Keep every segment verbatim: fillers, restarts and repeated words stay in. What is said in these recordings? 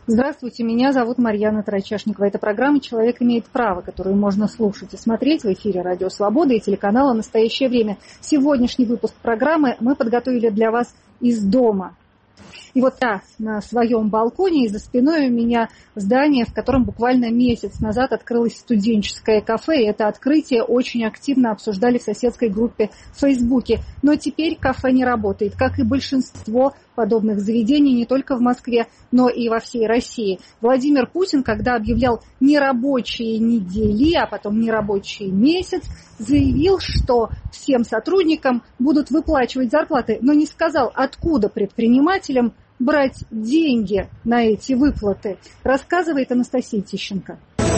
Здравствуйте, меня зовут Марьяна Тарачашникова. Это программа «Человек имеет право», которую можно слушать и смотреть в эфире «Радио Свобода» и телеканала «Настоящее время». Сегодняшний выпуск программы мы подготовили для вас из дома. И вот я на своем балконе, и за спиной у меня здание, в котором буквально месяц назад открылось студенческое кафе. И это открытие очень активно обсуждали в соседской группе в Фейсбуке. Но теперь кафе не работает, как и большинство подобных заведений не только в Москве, но и во всей России. Владимир Путин, когда объявлял нерабочие недели, а потом нерабочий месяц, заявил, что всем сотрудникам будут выплачивать зарплаты, но не сказал, откуда предпринимателям брать деньги на эти выплаты. Рассказывает Анастасия Тищенко.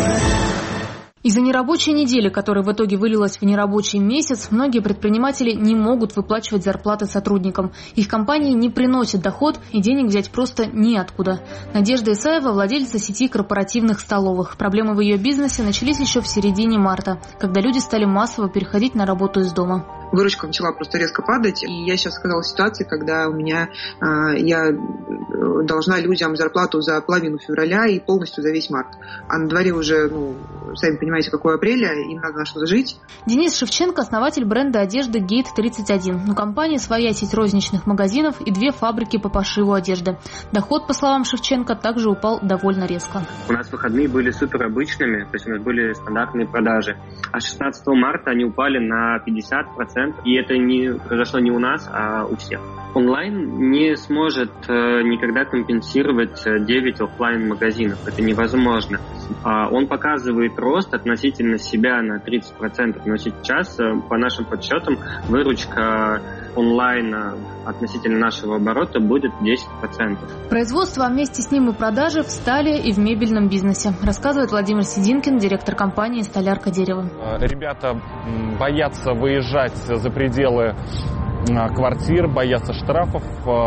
Из-за нерабочей недели, которая в итоге вылилась в нерабочий месяц, многие предприниматели не могут выплачивать зарплаты сотрудникам. Их компании не приносят доход, и денег взять просто неоткуда. Надежда Исаева – владельца сети корпоративных столовых. Проблемы в ее бизнесе начались еще в середине марта, когда люди стали массово переходить на работу из дома. Выручка начала просто резко падать, и я сейчас оказалась в ситуации, когда у меня э, я должна людям зарплату за половину февраля и полностью за весь март. А на дворе уже, ну, сами понимаете, какое апреля, им надо на что-то жить. Денис Шевченко – основатель бренда одежды Гейт тридцать один. У компании своя сеть розничных магазинов и две фабрики по пошиву одежды. Доход, по словам Шевченко, также упал довольно резко. У нас выходные были супер обычными, то есть у нас были стандартные продажи. А шестнадцатого марта они упали на пятьдесят процентов. И это не произошло не у нас, а у всех. Онлайн не сможет э, никогда компенсировать девять офлайн-магазинов. Это невозможно. А он показывает рост относительно себя на тридцать процентов. Но сейчас, э, по нашим подсчетам, выручка онлайна относительно нашего оборота будет десять процентов. Производство, а вместе с ним и продажи встали и в мебельном бизнесе, рассказывает Владимир Сидинкин, директор компании «Столярка Дерево». Ребята боятся выезжать за пределы квартир, боятся штрафов,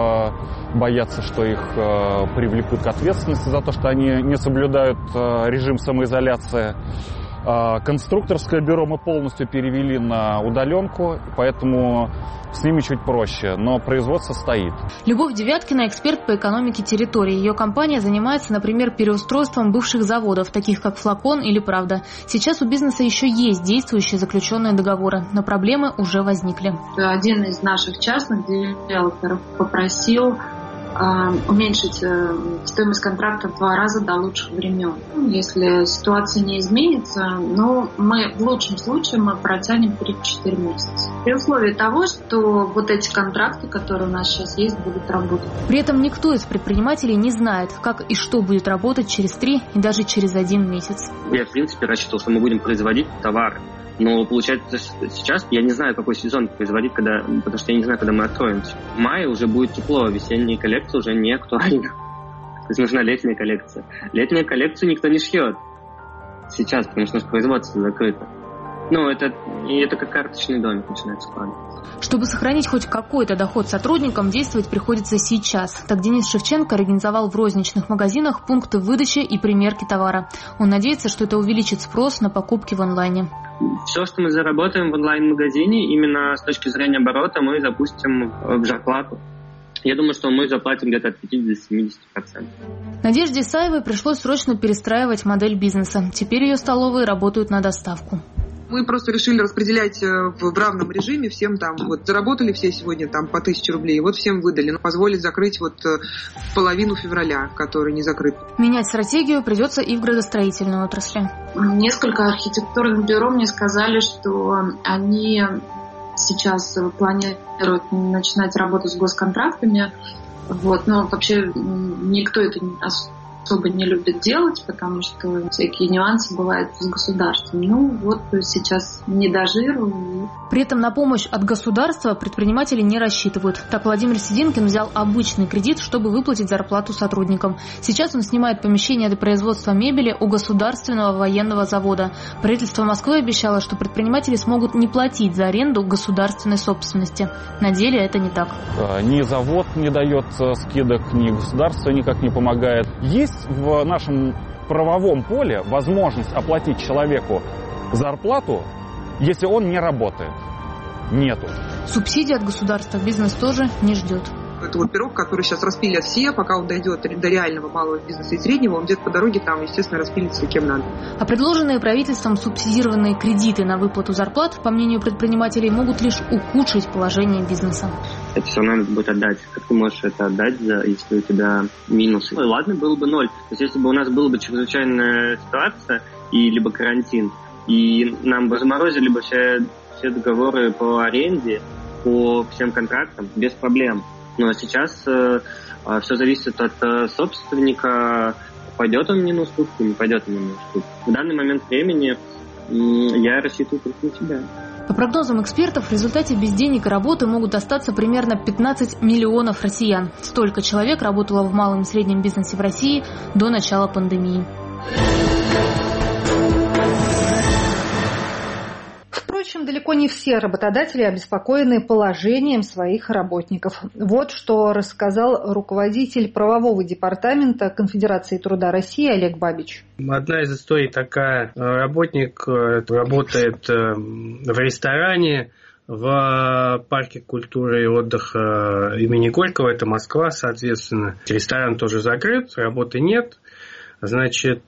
боятся, что их привлекут к ответственности за то, что они не соблюдают режим самоизоляции. Конструкторское бюро мы полностью перевели на удаленку, поэтому с ними чуть проще, но производство стоит. Любовь Девяткина – эксперт по экономике территории. Ее компания занимается, например, переустройством бывших заводов, таких как «Флакон» или «Правда». Сейчас у бизнеса еще есть действующие заключенные договоры, но проблемы уже возникли. Один из наших частных девелоперов попросил уменьшить стоимость контракта в два раза до лучших времен. Если ситуация не изменится, но мы в лучшем случае мы протянем три-четыре месяца. При условии того, что вот эти контракты, которые у нас сейчас есть, будут работать. При этом никто из предпринимателей не знает, как и что будет работать через три и даже через один месяц. Я, в принципе, рассчитывал, что мы будем производить товары. Но получается сейчас я не знаю, какой сезон производить, когда, потому что я не знаю, когда мы откроемся. В мае уже будет тепло, весенняя коллекция уже не актуальна. То есть нужна летняя коллекция. Летнюю коллекцию никто не шьет сейчас, потому что наше производство закрыто. Ну, это, и это как карточный домик начинается складываться. Чтобы сохранить хоть какой-то доход сотрудникам, действовать приходится сейчас. Так Денис Шевченко организовал в розничных магазинах пункты выдачи и примерки товара. Он надеется, что это увеличит спрос на покупки в онлайне. Все, что мы заработаем в онлайн-магазине, именно с точки зрения оборота, мы запустим в зарплату. Я думаю, что мы заплатим где-то от пятидесяти до семидесяти процентов. Надежде Исаевой пришлось срочно перестраивать модель бизнеса. Теперь ее столовые работают на доставку. Мы просто решили распределять в равном режиме всем там, вот заработали все сегодня там по тысяче рублей, вот всем выдали, но позволить закрыть вот половину февраля, который не закрыт. Менять стратегию придется и в градостроительной отрасли. Несколько архитектурных бюро мне сказали, что они сейчас планируют начинать работу с госконтрактами, вот, но вообще никто это не особо не любит делать, потому что всякие нюансы бывают с государством. Ну вот сейчас не дожирую. При этом на помощь от государства предприниматели не рассчитывают. Так Владимир Сидинкин взял обычный кредит, чтобы выплатить зарплату сотрудникам. Сейчас он снимает помещение для производства мебели у государственного военного завода. Правительство Москвы обещало, что предприниматели смогут не платить за аренду государственной собственности. На деле это не так. Ни завод не дает скидок, ни государство никак не помогает. Есть в нашем правовом поле возможность оплатить человеку зарплату, если он не работает. Нету. Субсидий от государства бизнес тоже не ждет. это вот пирог, который сейчас распилят все, пока он дойдет до реального малого бизнеса и среднего, он где-то по дороге там, естественно, распилится кем надо. А предложенные правительством субсидированные кредиты на выплату зарплат, по мнению предпринимателей, могут лишь ухудшить положение бизнеса. Это все равно надо будет отдать. Как ты можешь это отдать, если у тебя минусы? Ну, ладно, было бы ноль. То есть если бы у нас была бы чрезвычайная ситуация и либо карантин, и нам бы заморозили бы все, все договоры по аренде, по всем контрактам без проблем. Но сейчас э, все зависит от э, собственника, пойдет он мне на уступку, не пойдет он мне на уступку. В данный момент времени э, я рассчитываю только на себя. По прогнозам экспертов, в результате без денег и работы могут остаться примерно пятнадцать миллионов россиян. Столько человек работало в малом и среднем бизнесе в России до начала пандемии. Впрочем, далеко не все работодатели обеспокоены положением своих работников. Вот что рассказал руководитель правового департамента Конфедерации труда России Олег Бабич. Одна из историй такая. Работник работает в ресторане в парке культуры и отдыха имени Горького, это Москва, соответственно. Ресторан тоже закрыт, работы нет. Значит,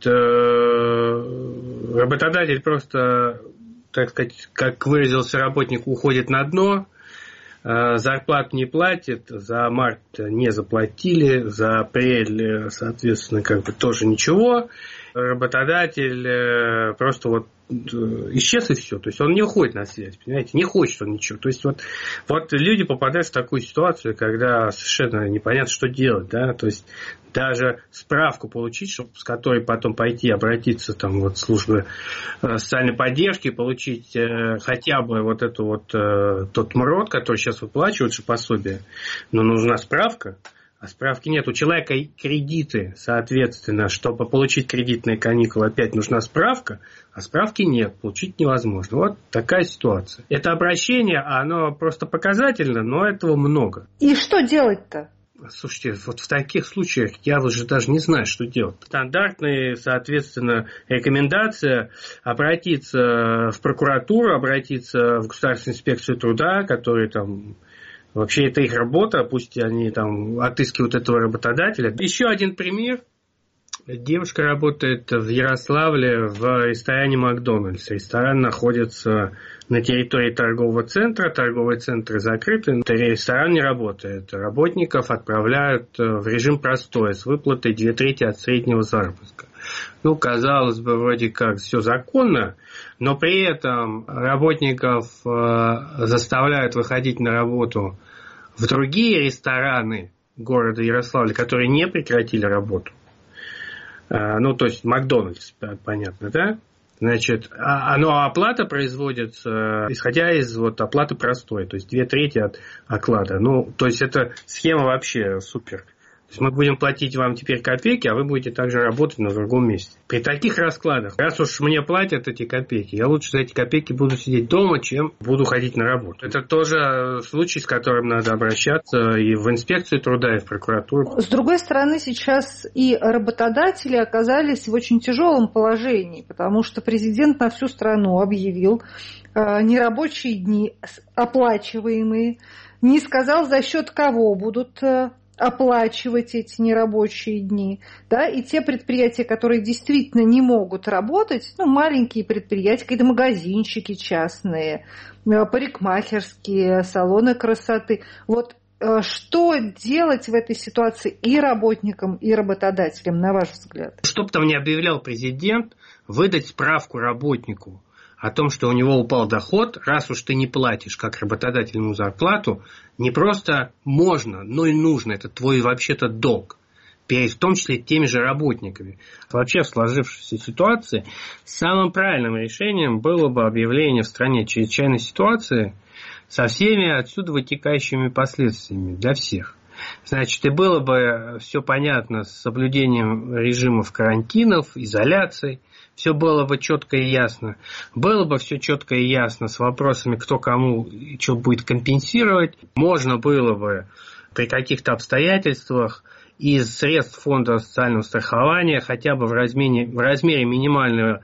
работодатель просто, так сказать, как выразился работник, уходит на дно, зарплату не платит, за март не заплатили, за апрель, соответственно, как бы тоже ничего. Работодатель просто вот исчез и все. То есть он не уходит на связь, понимаете, не хочет он ничего. То есть вот, вот люди попадают в такую ситуацию, когда совершенно непонятно, что делать, да, то есть даже справку получить, чтобы, с которой потом пойти обратиться там, вот, в службы социальной поддержки, получить э, хотя бы вот эту вот э, тот МРОД, который сейчас выплачивают же пособие, но нужна справка. А справки нет. У человека кредиты, соответственно, чтобы получить кредитные каникулы, опять нужна справка, а справки нет, получить невозможно. Вот такая ситуация. Это обращение, оно просто показательно, но этого много. И что делать-то? Слушайте, вот в таких случаях я уже даже не знаю, что делать. Стандартная, соответственно, рекомендация обратиться в прокуратуру, обратиться в Государственную инспекцию труда, которые там... Вообще это их работа, пусть они там отыскивают этого работодателя. Еще один пример. Девушка работает в Ярославле в ресторане «Макдональдс». Ресторан находится на территории торгового центра. Торговые центры закрыты, ресторан не работает. Работников отправляют в режим простой с выплатой две трети от среднего заработка. Ну, казалось бы, вроде как все законно, но при этом работников заставляют выходить на работу в другие рестораны города Ярославля, которые не прекратили работу. Ну, то есть Макдональдс, понятно, да? Значит, а, ну, а оплата производится, исходя из вот оплаты простой, то есть две трети от оклада. Ну, то есть эта схема вообще супер. То есть мы будем платить вам теперь копейки, а вы будете также работать на другом месте. При таких раскладах, раз уж мне платят эти копейки, я лучше за эти копейки буду сидеть дома, чем буду ходить на работу. Это тоже случай, с которым надо обращаться и в инспекцию труда, и в прокуратуру. С другой стороны, сейчас и работодатели оказались в очень тяжелом положении, потому что президент на всю страну объявил э, нерабочие дни оплачиваемые, не сказал, за счет кого будут э, оплачивать эти нерабочие дни, да, и те предприятия, которые действительно не могут работать, ну, маленькие предприятия, какие-то магазинчики частные, парикмахерские, салоны красоты, вот что делать в этой ситуации и работникам, и работодателям, на ваш взгляд? Что бы там ни объявлял президент, выдать справку работнику о том, что у него упал доход, раз уж ты не платишь как работодатель ему зарплату, не просто можно, но и нужно. Это твой вообще-то долг. Перед, в том числе, теми же работниками. Вообще в сложившейся ситуации самым правильным решением было бы объявление в стране чрезвычайной ситуации со всеми отсюда вытекающими последствиями для всех. Значит, и было бы все понятно с соблюдением режимов карантинов, изоляций. Все было бы четко и ясно. Было бы все четко и ясно с вопросами, кто кому и что будет компенсировать. Можно было бы при каких-то обстоятельствах из средств фонда социального страхования хотя бы в размере, в размере минимального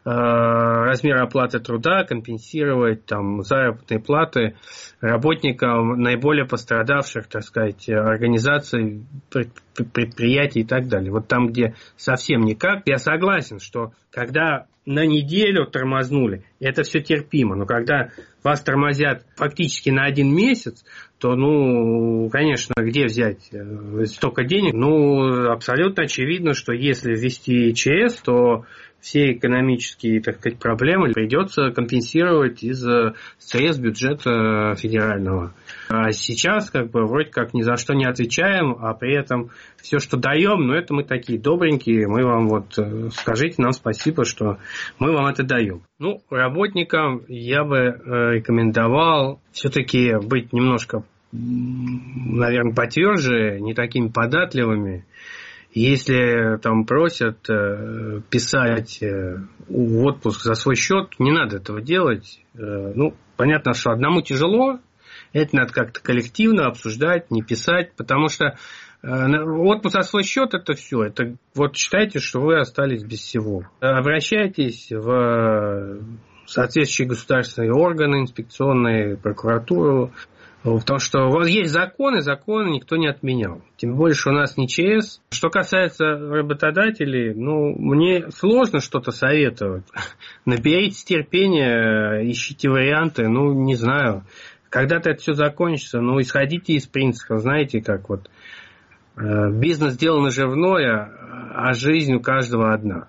размер оплаты труда, компенсировать там заработные платы работникам наиболее пострадавших, так сказать, организаций, предприятий и так далее. Вот там, где совсем никак, я согласен, что когда на неделю тормознули, это все терпимо, но когда вас тормозят фактически на один месяц, то, ну, конечно, где взять столько денег? Ну, абсолютно очевидно, что если ввести ЧС, то все экономические, так сказать, проблемы придется компенсировать из средств бюджета федерального. А сейчас, как бы, вроде как ни за что не отвечаем, а при этом все, что даем, ну, это мы такие добренькие, мы вам вот, скажите нам спасибо, что мы вам это даем. Ну, работникам я бы рекомендовал все-таки быть немножко, наверное, потверже, не такими податливыми. Если там просят э, писать э, в отпуск за свой счет, не надо этого делать. Э, ну, понятно, что одному тяжело, это надо как-то коллективно обсуждать, не писать, потому что э, отпуск за свой счет это все. Это вот считайте, что вы остались без всего. Обращайтесь в соответствующие государственные органы, инспекционные, прокуратуру. Потому что вот есть законы, законы никто не отменял. Тем более, что у нас не ЧС. Что касается работодателей, ну, мне сложно что-то советовать. Наберитесь терпения, ищите варианты, ну, не знаю. Когда-то это все закончится, ну, исходите из принципа, знаете, как вот бизнес дело наживное, а жизнь у каждого одна.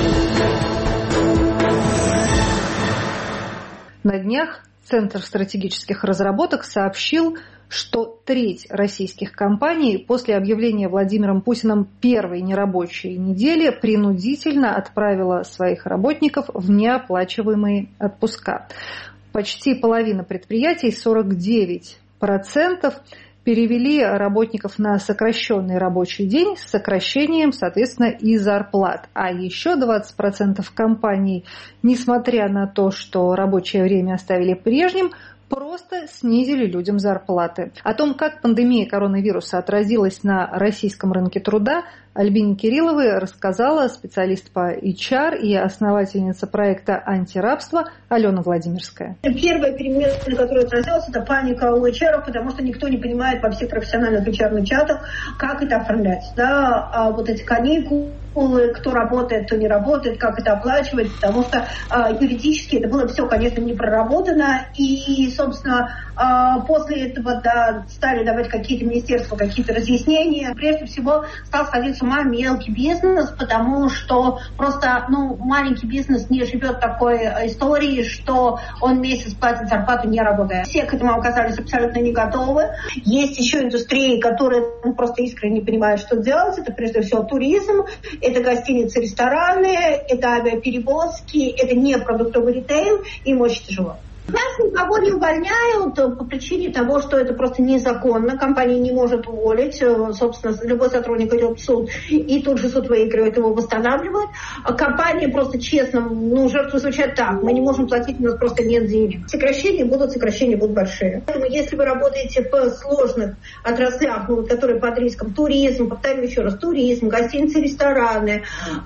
На днях Центр стратегических разработок сообщил, что треть российских компаний после объявления Владимиром Путиным первой нерабочей недели принудительно отправила своих работников в неоплачиваемые отпуска. Почти половина предприятий, сорок девять процентов, перевели работников на сокращенный рабочий день с сокращением, соответственно, и зарплат. А еще двадцать процентов компаний, несмотря на то, что рабочее время оставили прежним, просто снизили людям зарплаты. О том, как пандемия коронавируса отразилась на российском рынке труда, Альбине Кирилловой рассказала специалист по эйч ар и основательница проекта «Антирабство» Алена Владимирская. Первая перемена, которая отразилась, это паника у эйч ар, потому что никто не понимает во всех профессиональных эйч ар чатах, как это оформлять. Да? А вот эти каникулы, кто работает, кто не работает, как это оплачивать, потому что а, юридически это было все, конечно, не проработано. И, собственно, а, после этого да, стали давать какие-то министерства, какие-то разъяснения. Прежде всего стал сходить с ума мелкий бизнес, потому что просто ну, маленький бизнес не живет такой историей, что он месяц платит зарплату, не работая. Все к этому оказались абсолютно не готовы. Есть еще индустрии, которые ну, просто искренне не понимают, что делать. Это прежде всего туризм, это гостиницы, рестораны, это авиаперевозки, это не продуктовый ритейл, им очень тяжело. Нас никого не увольняют по причине того, что это просто незаконно. Компания не может уволить. Собственно, любой сотрудник идет в суд, и тут же суд выигрывает, его восстанавливает. А компания просто честно, ну, жертву звучат так. Мы не можем платить, у нас просто нет денег. Сокращения будут, сокращения будут большие. Поэтому, если вы работаете в сложных отраслях, ну, которые под риском, туризм, повторю еще раз, туризм, гостиницы, рестораны,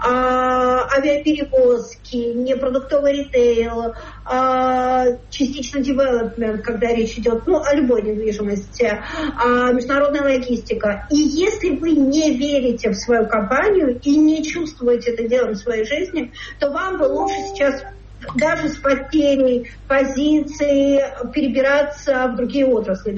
а, авиаперевозки, непродуктовый ритейл, а, частично development, когда речь идет ну, о любой недвижимости, а, международная логистика. И если вы не верите в свою компанию и не чувствуете это делом в своей жизни, то вам бы лучше сейчас даже с потерей позиции перебираться в другие отрасли.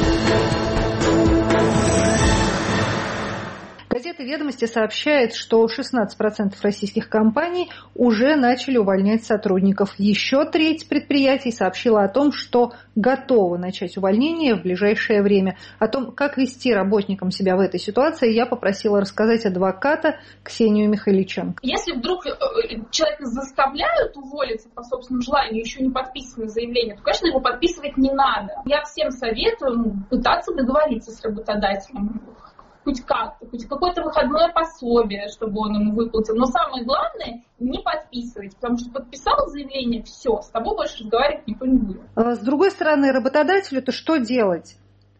Газета «Ведомости» сообщает, что шестнадцать процентов российских компаний уже начали увольнять сотрудников. Еще треть предприятий сообщила о том, что готовы начать увольнение в ближайшее время. О том, как вести работникам себя в этой ситуации, я попросила рассказать адвоката Ксению Михайличенко. Если вдруг человека заставляют уволиться по собственному желанию, еще не подписано заявление, то, конечно, его подписывать не надо. Я всем советую пытаться договориться с работодателем. Хоть как-то, хоть какое-то выходное пособие, чтобы он ему выплатил. Но самое главное, не подписывать, потому что подписал заявление, все, с тобой больше разговаривать никто не будет. С другой стороны, работодателю-то что делать?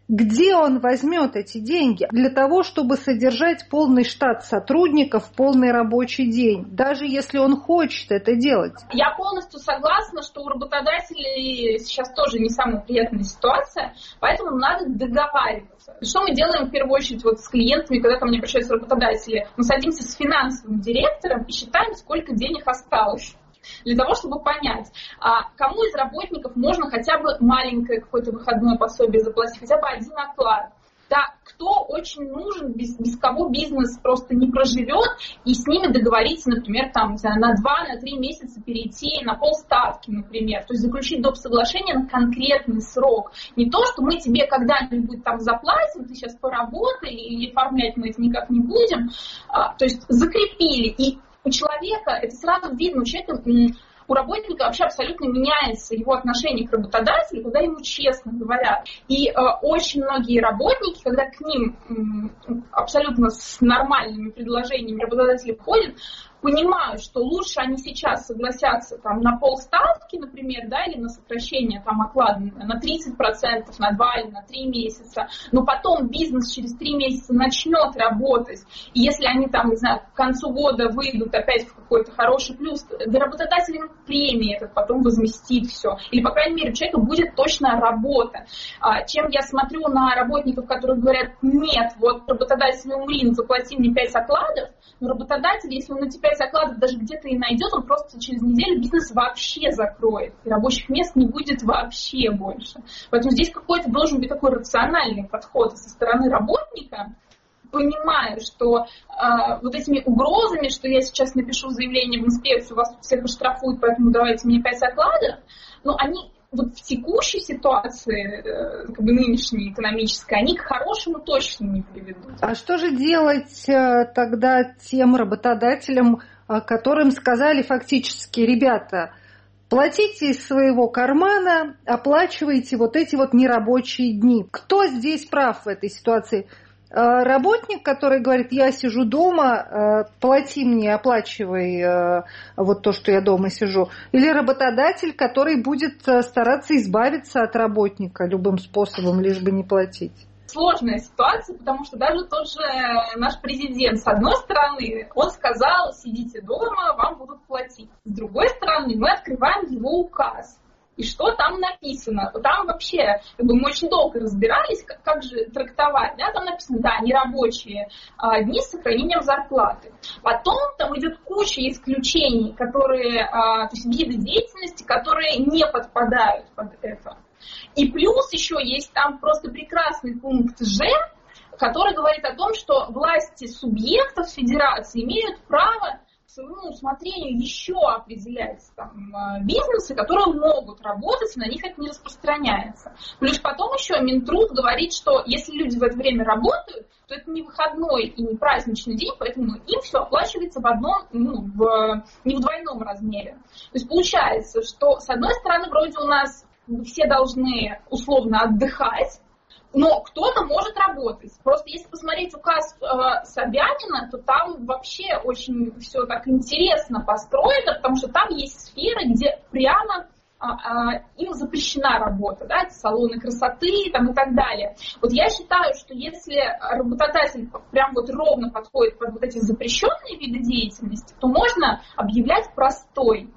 Где он возьмет эти деньги для того, чтобы содержать полный штат сотрудников в полный рабочий день, даже если он хочет это делать? Я полностью согласна, что у работодателей сейчас тоже не самая приятная ситуация, поэтому надо договариваться. Что мы делаем в первую очередь вот с клиентами, когда ко мне обращаются работодатели? Мы садимся с финансовым директором и считаем, сколько денег осталось. Для того, чтобы понять, а кому из работников можно хотя бы маленькое какое-то выходное пособие заплатить, хотя бы один оклад. Да, кто очень нужен, без, без кого бизнес просто не проживет, и с ними договориться, например, там, не знаю, на два, на три месяца перейти на полставки, например. То есть заключить доп. Соглашение на конкретный срок. Не то, что мы тебе когда-нибудь там заплатим, ты сейчас поработай, и оформлять мы это никак не будем. А, то есть закрепили. И у человека, это сразу видно, у человека, у работника вообще абсолютно меняется его отношение к работодателю, когда ему честно говорят. И э, очень многие работники, когда к ним э, абсолютно с нормальными предложениями работодатели входят, понимают, что лучше они сейчас согласятся там, на полставки, например, да, или на сокращение там, оклада на тридцать процентов, на два или на три месяца, но потом бизнес через три месяца начнет работать, и если они там, не знаю, к концу года выйдут опять в какой-то хороший плюс, для работодателя премии этот потом возместит все, или, по крайней мере, у человека будет точно работа. Чем я смотрю на работников, которые говорят, нет, вот работодатель умри, заплати мне пять окладов, но работодатель, если он на тебя пять окладов даже где-то и найдет, он просто через неделю бизнес вообще закроет. И рабочих мест не будет вообще больше. Поэтому здесь какой-то должен быть такой рациональный подход со стороны работника, понимая, что э, вот этими угрозами, что я сейчас напишу заявление в инспекцию, вас тут всех оштрафуют, поэтому давайте мне пять окладов, но они вот в текущей ситуации, как бы нынешней экономической, они к хорошему точно не приведут. А что же делать тогда тем работодателям, которым сказали фактически, ребята, платите из своего кармана, оплачивайте вот эти вот нерабочие дни? Кто здесь прав в этой ситуации? Работник, который говорит, я сижу дома, плати мне, оплачивай вот то, что я дома сижу. Или работодатель, который будет стараться избавиться от работника любым способом, лишь бы не платить. Сложная ситуация, потому что даже тот же наш президент, с одной стороны, он сказал, сидите дома, вам будут платить. С другой стороны, мы открываем его указ. И что там написано? Там вообще, как бы мы очень долго разбирались, как, как же трактовать. Да? Там написано, да, нерабочие а, дни с сохранением зарплаты. Потом там идет куча исключений, которые, а, то есть виды деятельности, которые не подпадают под это. И плюс еще есть там просто прекрасный пункт Ж, который говорит о том, что власти субъектов федерации имеют право своему усмотрению еще определять там, бизнесы, которые могут работать, и на них это не распространяется. Плюс потом еще Минтруд говорит, что если люди в это время работают, то это не выходной и не праздничный день, поэтому им все оплачивается в одном, ну, в, не в двойном размере. То есть получается, что с одной стороны вроде у нас все должны условно отдыхать, но кто-то может работать. Просто если посмотреть указ э, Собянина, то там вообще очень все так интересно построено, потому что там есть сферы, где прямо э, э, им запрещена работа, да, это салоны красоты там, и так далее. Вот я считаю, что если работодатель прям вот ровно подходит под вот эти запрещенные виды деятельности, то можно объявлять простой.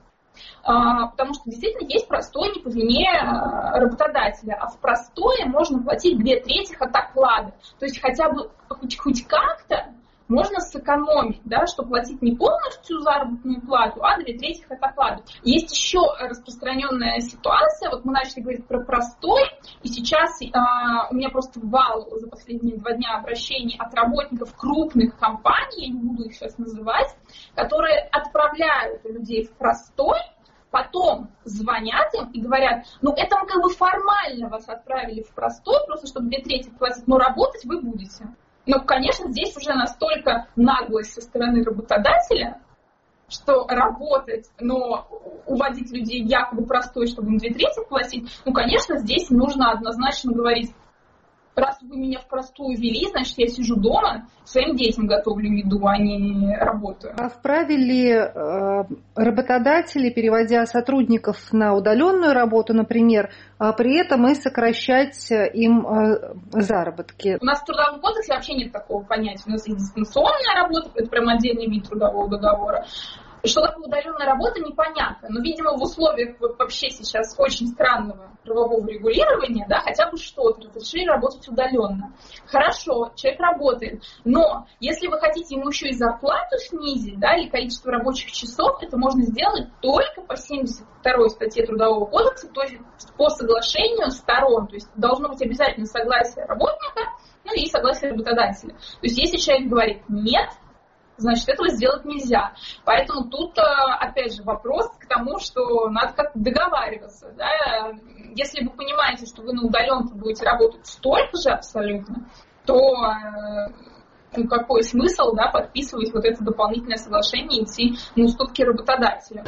Потому что действительно есть простой не по вине работодателя, а в простое можно платить две трети от оклада. То есть хотя бы хоть, хоть как-то можно сэкономить, да, что платить не полностью заработную плату, а две трети от оклада. Есть еще распространенная ситуация, вот мы начали говорить про простой, и сейчас а, у меня просто вал за последние два дня обращений от работников крупных компаний, я не буду их сейчас называть, которые отправляют людей в простой, потом звонят им и говорят, ну это мы как бы формально вас отправили в простой, просто чтобы две трети платить, но работать вы будете. Но, конечно, здесь уже настолько наглость со стороны работодателя, что работать, но уводить людей якобы простой, чтобы им две трети платить, ну, конечно, здесь нужно однозначно говорить, раз вы меня в простую ввели, значит, я сижу дома, своим детям готовлю еду, а не работаю. А вправе ли э, работодатели, переводя сотрудников на удаленную работу, например, а при этом и сокращать им э, заработки? У нас в Трудовом кодексе вообще нет такого понятия. У нас есть дистанционная работа, это прям отдельный вид трудового договора. Что такое удаленная работа, непонятно. Но, видимо, в условиях вообще сейчас очень странного правового регулирования, да, хотя бы что-то разрешили работать удаленно. Хорошо, человек работает, но если вы хотите ему еще и зарплату снизить, да, или количество рабочих часов, это можно сделать только по семьдесят второй статье Трудового кодекса, то есть по соглашению сторон. То есть должно быть обязательно согласие работника, ну и согласие работодателя. То есть если человек говорит «нет», значит, этого сделать нельзя. Поэтому тут, опять же, вопрос к тому, что надо как-то договариваться. Да? Если вы понимаете, что вы на удаленке будете работать столько же абсолютно, то ну, какой смысл, да, подписывать вот это дополнительное соглашение и идти на уступки работодателя?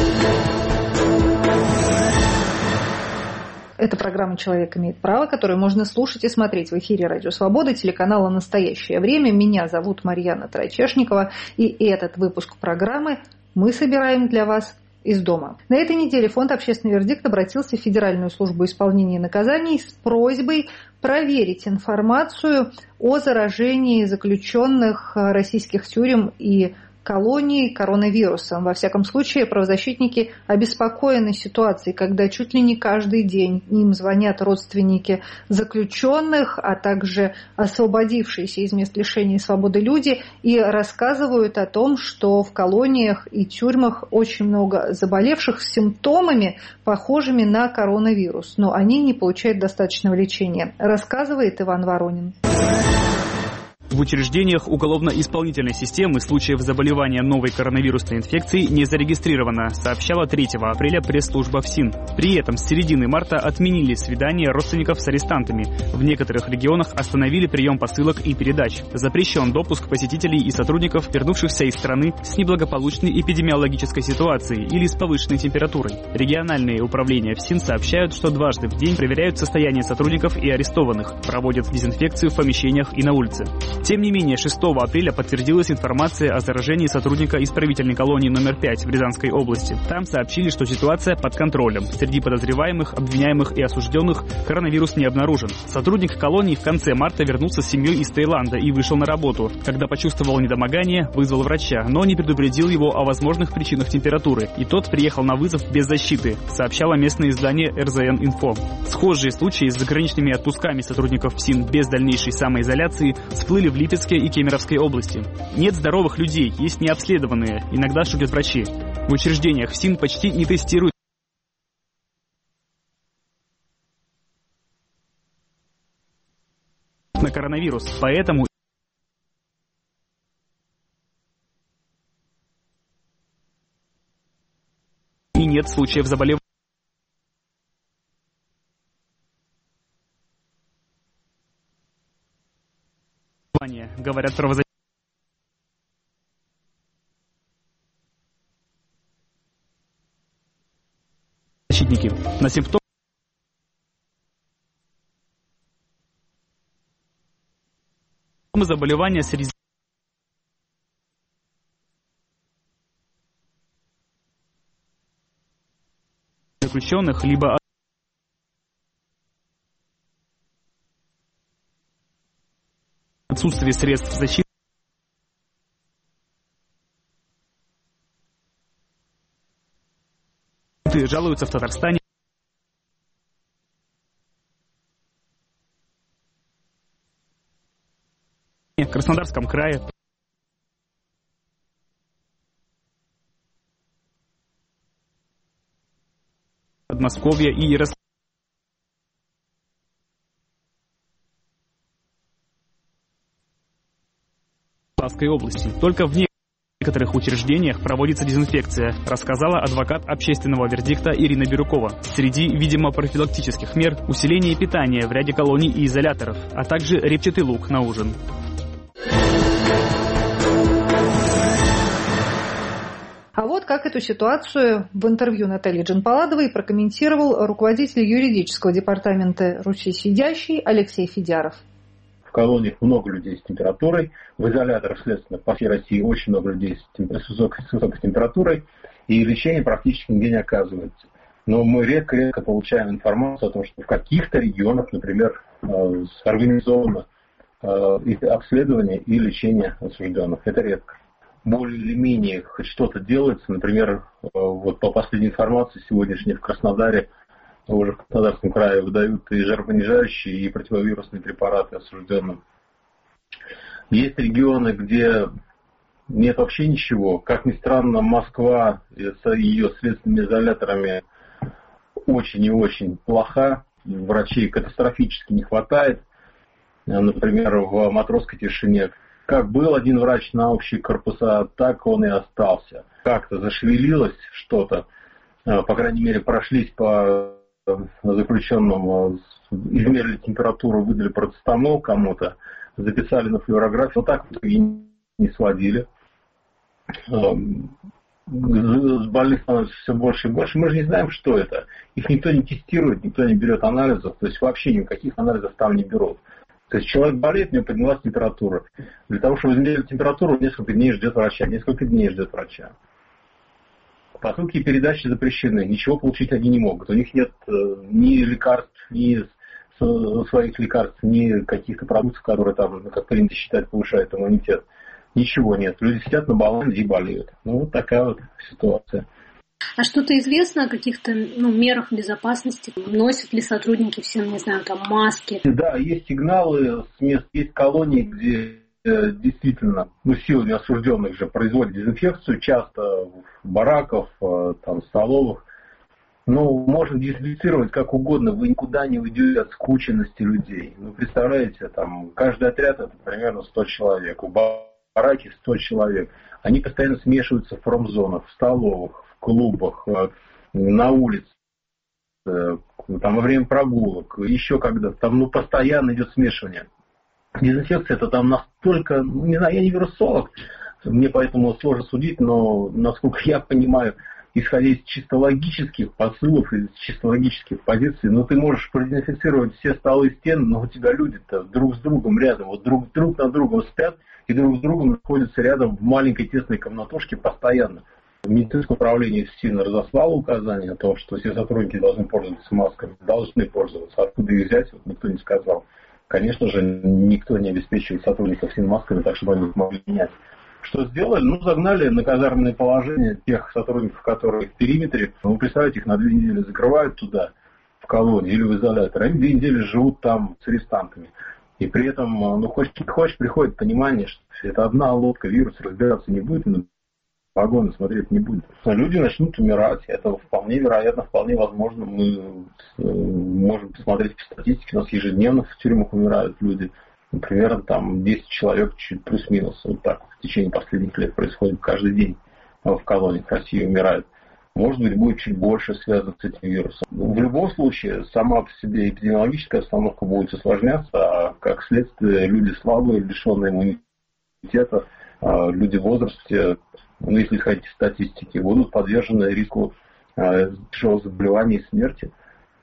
Это программа «Человек имеет право», которую можно слушать и смотреть в эфире Радио Свобода, телеканала «Настоящее время». Меня зовут Марьяна Трайчешникова, и этот выпуск программы мы собираем для вас из дома. На этой неделе Фонд «Общественный вердикт» обратился в Федеральную службу исполнения наказаний с просьбой проверить информацию о заражении заключенных российских тюрем и колонии коронавирусом. Во всяком случае, правозащитники обеспокоены ситуацией, когда чуть ли не каждый день им звонят родственники заключенных, а также освободившиеся из мест лишения свободы люди и рассказывают о том, что в колониях и тюрьмах очень много заболевших с симптомами, похожими на коронавирус, но они не получают достаточного лечения. Рассказывает Иван Воронин. В учреждениях уголовно-исполнительной системы случаев заболевания новой коронавирусной инфекцией не зарегистрировано, сообщала третьего апреля пресс-служба ФСИН. При этом с середины марта отменили свидания родственников с арестантами. В некоторых регионах остановили прием посылок и передач. Запрещен допуск посетителей и сотрудников, вернувшихся из страны с неблагополучной эпидемиологической ситуацией или с повышенной температурой. Региональные управления ФСИН сообщают, что дважды в день проверяют состояние сотрудников и арестованных, проводят дезинфекцию в помещениях и на улице. Тем не менее, шестого апреля подтвердилась информация о заражении сотрудника исправительной колонии номер пять в Рязанской области. Там сообщили, что ситуация под контролем. Среди подозреваемых, обвиняемых и осужденных коронавирус не обнаружен. Сотрудник колонии в конце марта вернулся с семьей из Таиланда и вышел на работу. Когда почувствовал недомогание, вызвал врача, но не предупредил его о возможных причинах температуры. И тот приехал на вызов без защиты, сообщало местное издание эр зэ эн инфо. Схожие случаи с заграничными отпусками сотрудников ФСИН без дальнейшей самоизоляции всплыли в Липецкой и Кемеровской области. Нет здоровых людей, есть необследованные, иногда шутят врачи. В учреждениях ФСИН почти не тестируют на коронавирус, поэтому и нет случаев заболевания. Говорят правозащитники. На симптомы заболевания среди заключенных либо отсутствие средств защиты жалуются в Татарстане, в Краснодарском крае, Подмосковье и Ярославль. Области. Только в некоторых учреждениях проводится дезинфекция, рассказала адвокат общественного вердикта Ирина Бирюкова. Среди, видимо, профилактических мер усиление питания в ряде колоний и изоляторов, а также репчатый лук на ужин. А вот как это эту ситуацию в интервью Натальи Джанпаладовой прокомментировал руководитель юридического департамента «Руси сидящий» Алексей Федяров. В колониях много людей с температурой, в изоляторах, следственно, по всей России очень много людей с, темп... с, высокой, с высокой температурой, и лечение практически нигде не оказывается. Но мы редко-редко получаем информацию о том, что в каких-то регионах, например, организовано обследование и лечение осужденных. Это редко. Более или менее хоть что-то делается. Например, вот по последней информации сегодняшней в Краснодаре, уже в Краснодарском крае выдают и жаропонижающие, и противовирусные препараты осужденным. Есть регионы, где нет вообще ничего. Как ни странно, Москва с ее следственными изоляторами очень и очень плоха. Врачей катастрофически не хватает. Например, в Матросской тишине. Как был один врач на общие корпуса, так он и остался. Как-то зашевелилось что-то. По крайней мере, прошлись по заключенным, измерили температуру, выдали парацетамол кому-то, записали на флюорографию. Вот так вот и не сводили. Больных становится все больше и больше. Мы же не знаем, что это. Их никто не тестирует, никто не берет анализов. То есть вообще никаких анализов там не берут. То есть человек болеет, у него поднялась температура. Для того, чтобы измерить температуру, несколько дней ждет врача. Несколько дней ждет врача. Посылки и передачи запрещены. Ничего получить они не могут. У них нет ни лекарств, ни своих лекарств, ни каких-то продуктов, которые там, как принято считать, повышают иммунитет. Ничего нет. Люди сидят на балансе и болеют. Ну, вот такая вот ситуация. А что-то известно о каких-то ну, мерах безопасности? Носят ли сотрудники все, не знаю, там маски? Да, есть сигналы с мест, есть колонии, где э, действительно, ну, силами осужденных же производят дезинфекцию, часто в бараках, э, там, в столовых. Ну, можно дезинфицировать как угодно, вы никуда не уйдете от скученности людей. Ну, представляете, там, каждый отряд это примерно сто человек, у бараки сто человек. Они постоянно смешиваются в промзонах, в столовых, в клубах, на улице, там, во время прогулок, еще когда-то. Там ну, постоянно идет смешивание. Дезинфекция это там настолько, ну, не знаю, я не вирусолог, мне поэтому сложно судить, но, насколько я понимаю, исходя из чисто логических посылов, из чисто логических позиций, ну, ты можешь продезинфицировать все столы и стены, но у тебя люди-то друг с другом рядом, вот друг, друг на другом спят, и друг с другом находятся рядом в маленькой тесной комнатушке постоянно. Медицинское управление сильно разослало указание о том, что все сотрудники должны пользоваться масками, должны пользоваться. Откуда их взять, вот никто не сказал. Конечно же, никто не обеспечивает сотрудников всеми масками, так чтобы они их могли менять. Что сделали? Ну, загнали на казарменное положение тех сотрудников, которые в периметре. Ну, представляете, их на две недели закрывают туда, в колонии или в изолятор. Они две недели живут там с арестантами. И при этом, ну, хочешь не хочешь, приходит понимание, что это одна лодка, вирус разбираться не будет, погоны смотреть не будет. Люди начнут умирать. Это вполне вероятно, вполне возможно. Мы можем посмотреть по статистике. У нас ежедневно в тюрьмах умирают люди. Например, там десять человек чуть плюс-минус. Вот так в течение последних лет происходит каждый день в колониях России умирают. Может быть, будет чуть больше связано с этим вирусом. В любом случае, сама по себе эпидемиологическая обстановка будет усложняться, а как следствие люди слабые, лишенные иммунитета, люди в возрасте, ну, если исходить из статистики, будут подвержены риску э, тяжелого заболевания и смерти.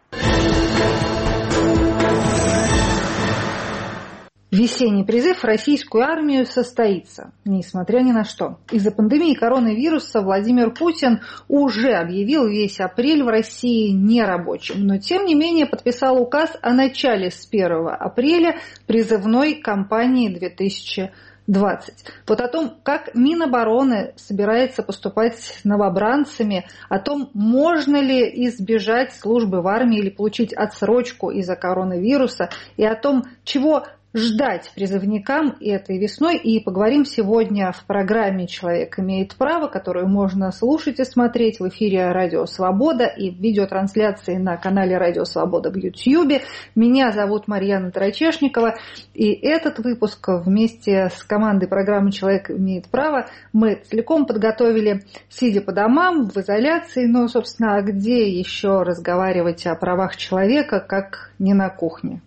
Весенний призыв в российскую армию состоится, несмотря ни на что. Из-за пандемии коронавируса Владимир Путин уже объявил весь апрель в России нерабочим, но тем не менее подписал указ о начале с первого апреля призывной кампании две тысячи двадцать. Вот о том, как Минобороны собирается поступать с новобранцами, о том, можно ли избежать службы в армии или получить отсрочку из-за коронавируса, и о том, чего ждать призывникам этой весной. И поговорим сегодня в программе «Человек имеет право», которую можно слушать и смотреть в эфире «Радио Свобода» и в видеотрансляции на канале «Радио Свобода» в Ютьюбе. Меня зовут Марьяна Тарачешникова. И этот выпуск вместе с командой программы «Человек имеет право» мы целиком подготовили, сидя по домам, в изоляции. Ну, собственно, а где еще разговаривать о правах человека, как не на кухне?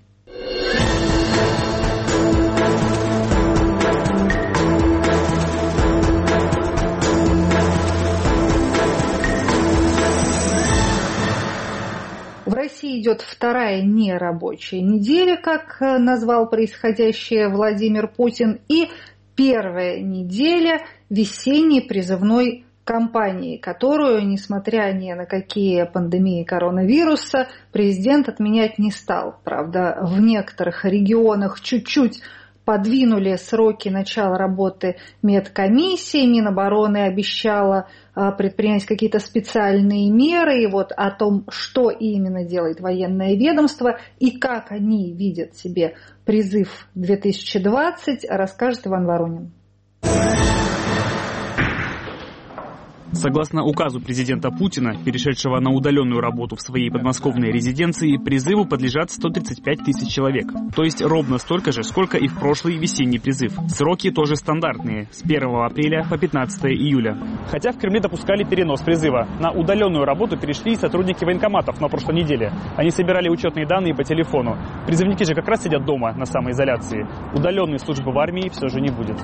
идет вторая нерабочая неделя, как назвал происходящее Владимир Путин, и первая неделя весенней призывной кампании, которую, несмотря ни на какие пандемии коронавируса, президент отменять не стал. Правда, в некоторых регионах чуть-чуть подвинули сроки начала работы медкомиссии. Минобороны обещала предпринять какие-то специальные меры. И вот о том, что именно делает военное ведомство и как они видят себе призыв две тысячи двадцать, расскажет Иван Воронин. Согласно указу президента Путина, перешедшего на удаленную работу в своей подмосковной резиденции, призыву подлежат сто тридцать пять тысяч человек. То есть ровно столько же, сколько и в прошлый весенний призыв. Сроки тоже стандартные, с первого апреля по пятнадцатое июля. Хотя в Кремле допускали перенос призыва. На удаленную работу перешли и сотрудники военкоматов на прошлой неделе. Они собирали учетные данные по телефону. Призывники же как раз сидят дома на самоизоляции. Удаленной службы в армии все же не будет.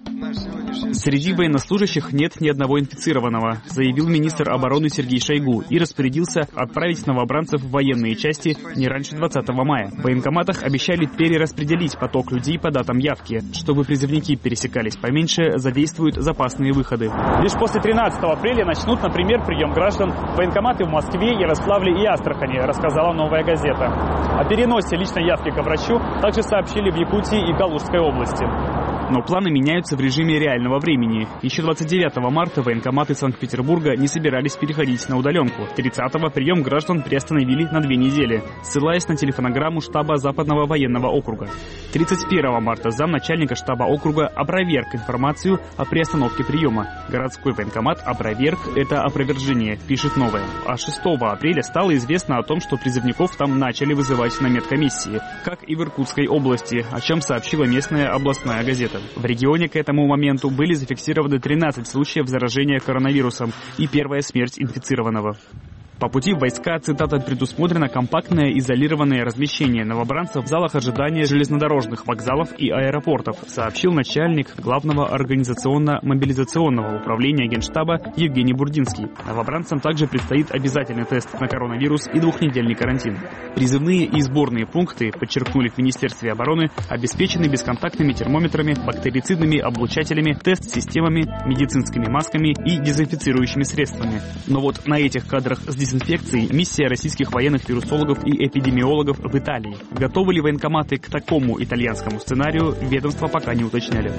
Среди военнослужащих нет ни одного инфицированного, заявил министр обороны Сергей Шойгу и распорядился отправить новобранцев в военные части не раньше двадцатого мая. В военкоматах обещали перераспределить поток людей по датам явки. Чтобы призывники пересекались поменьше, задействуют запасные выходы. Лишь после тринадцатого апреля начнут, например, прием граждан в военкоматы в Москве, Ярославле и Астрахани, рассказала «Новая газета». О переносе личной явки к врачу также сообщили в Якутии и Калужской области. Но планы меняются в режиме реального времени. Еще двадцать девятого марта военкоматы Санкт-Петербурга не собирались переходить на удаленку. тридцатого прием граждан приостановили на две недели, ссылаясь на телефонограмму штаба Западного военного округа. тридцать первого марта замначальника штаба округа опроверг информацию о приостановке приема. Городской военкомат опроверг это опровержение, пишет «Новое». А шестого апреля стало известно о том, что призывников там начали вызывать на медкомиссии, как и в Иркутской области, о чем сообщила местная областная газета. В регионе к этому моменту были зафиксированы тринадцать случаев заражения коронавирусом и первая смерть инфицированного. По пути в войска, цитата, предусмотрено компактное изолированное размещение новобранцев в залах ожидания железнодорожных вокзалов и аэропортов, сообщил начальник Главного организационно-мобилизационного управления Генштаба Евгений Бурдинский. Новобранцам также предстоит обязательный тест на коронавирус и двухнедельный карантин. Призывные и сборные пункты, подчеркнули в Министерстве обороны, обеспечены бесконтактными термометрами, бактерицидными облучателями, тест-системами, медицинскими масками и дезинфицирующими средствами. Но вот на этих кадрах с дезинфекцией миссия российских военных вирусологов и эпидемиологов в Италии. Готовы ли военкоматы к такому итальянскому сценарию, ведомство пока не уточняли.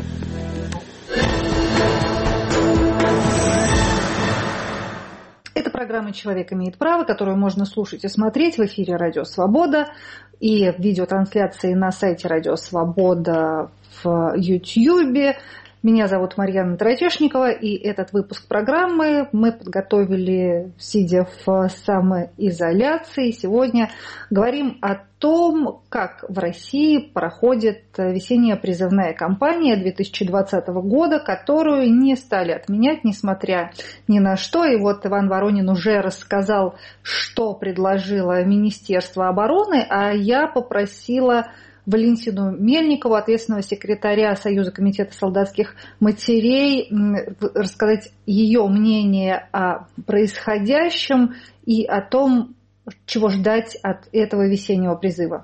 Это программа «Человек имеет право», которую можно слушать и смотреть в эфире «Радио Свобода» и в видеотрансляции на сайте «Радио Свобода» в Ютьюбе. Меня зовут Марьяна Тарачешникова, и этот выпуск программы мы подготовили, сидя в самоизоляции. Сегодня говорим о том, как в России проходит весенняя призывная кампания две тысячи двадцатого года, которую не стали отменять, несмотря ни на что. И вот Иван Воронин уже рассказал, что предложило Министерство обороны, а я попросила Валентину Мельникову, ответственного секретаря Союза комитета солдатских матерей, рассказать ее мнение о происходящем и о том, чего ждать от этого весеннего призыва.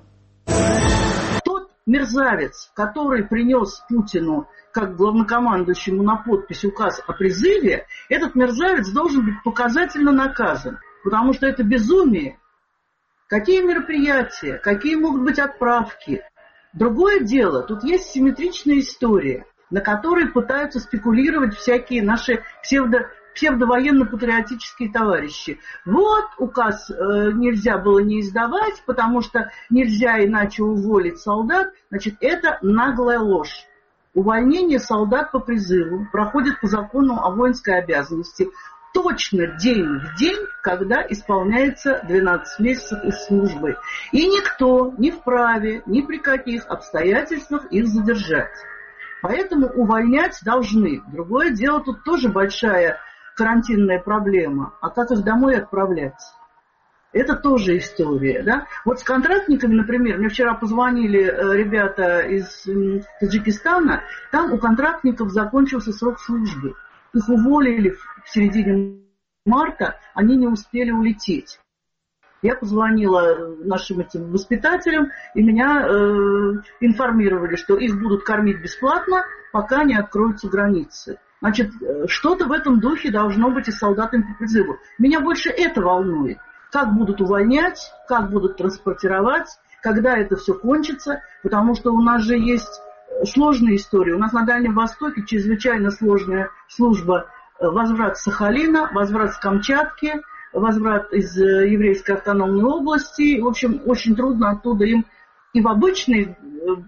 Тот мерзавец, который принес Путину как главнокомандующему на подпись указ о призыве, этот мерзавец должен быть показательно наказан, потому что это безумие. Какие мероприятия, какие могут быть отправки? Другое дело, тут есть симметричная история, на которой пытаются спекулировать всякие наши псевдо, псевдовоенно-патриотические товарищи. Вот указ э, нельзя было не издавать, потому что нельзя иначе уволить солдат. Значит, это наглая ложь. Увольнение солдат по призыву проходит по закону о воинской обязанности точно день в день, когда исполняется двенадцать месяцев из службы. И никто не вправе, ни при каких обстоятельствах их задержать. Поэтому увольнять должны. Другое дело, тут тоже большая карантинная проблема. А как их домой отправлять? Это тоже история. Да? Вот с контрактниками, например, мне вчера позвонили ребята из Таджикистана, там у контрактников закончился срок службы. Их уволили в середине марта, они не успели улететь. Я позвонила нашим этим воспитателям, и меня э, информировали, что их будут кормить бесплатно, пока не откроются границы. Значит, что-то в этом духе должно быть и с солдатами по призыву. Меня больше это волнует. Как будут увольнять, как будут транспортировать, когда это все кончится, потому что у нас же есть сложная история. У нас на Дальнем Востоке чрезвычайно сложная служба: возврат с Сахалина, возврат с Камчатки, возврат из еврейской автономной области. В общем, очень трудно оттуда им и в обычные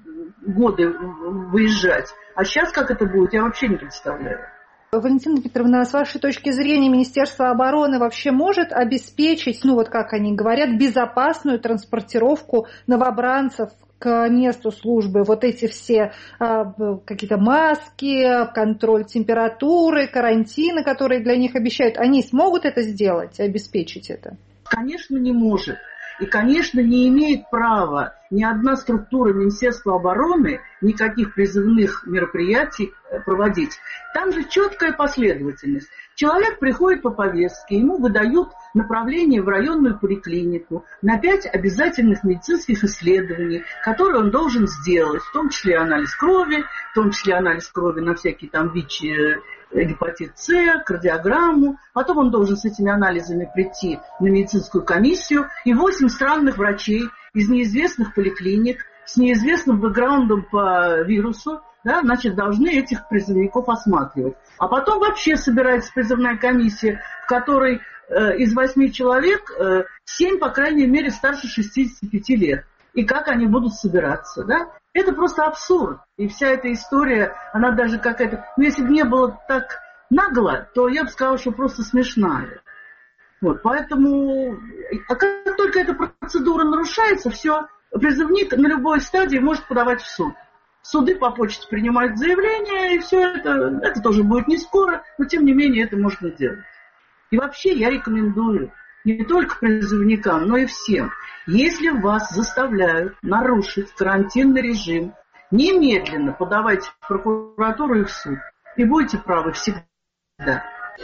годы выезжать. А сейчас как это будет, я вообще не представляю. Валентина Викторовна, с вашей точки зрения, Министерство обороны вообще может обеспечить, ну вот как они говорят, безопасную транспортировку новобранцев к месту службы? Вот эти все а, какие-то маски, контроль температуры, карантины, которые для них обещают, они смогут это сделать, обеспечить это? Конечно, не может. И, конечно, не имеет права ни одна структура Министерства обороны никаких призывных мероприятий проводить. Там же четкая последовательность. Человек приходит по повестке, ему выдают направление в районную поликлинику на пять обязательных медицинских исследований, которые он должен сделать, в том числе анализ крови, в том числе анализ крови на всякие там ВИЧ, гепатит С, кардиограмму. Потом он должен с этими анализами прийти на медицинскую комиссию, и восемь странных врачей из неизвестных поликлиник с неизвестным бэкграундом по вирусу, да, значит, должны этих призывников осматривать. А потом вообще собирается призывная комиссия, в которой э, из восьми человек э, семь, по крайней мере, старше шестидесяти пяти лет. И как они будут собираться, да? Это просто абсурд. И вся эта история, она даже какая-то... Ну, если бы не было так нагло, то я бы сказала, что просто смешная. Вот, поэтому... А как только эта процедура нарушается, все, призывник на любой стадии может подавать в суд. Суды по почте принимают заявление, и все это... Это тоже будет не скоро, но тем не менее это можно делать. И вообще я рекомендую не только призывникам, но и всем. Если вас заставляют нарушить карантинный режим, немедленно подавайте в прокуратуру и в суд. И будете правы всегда.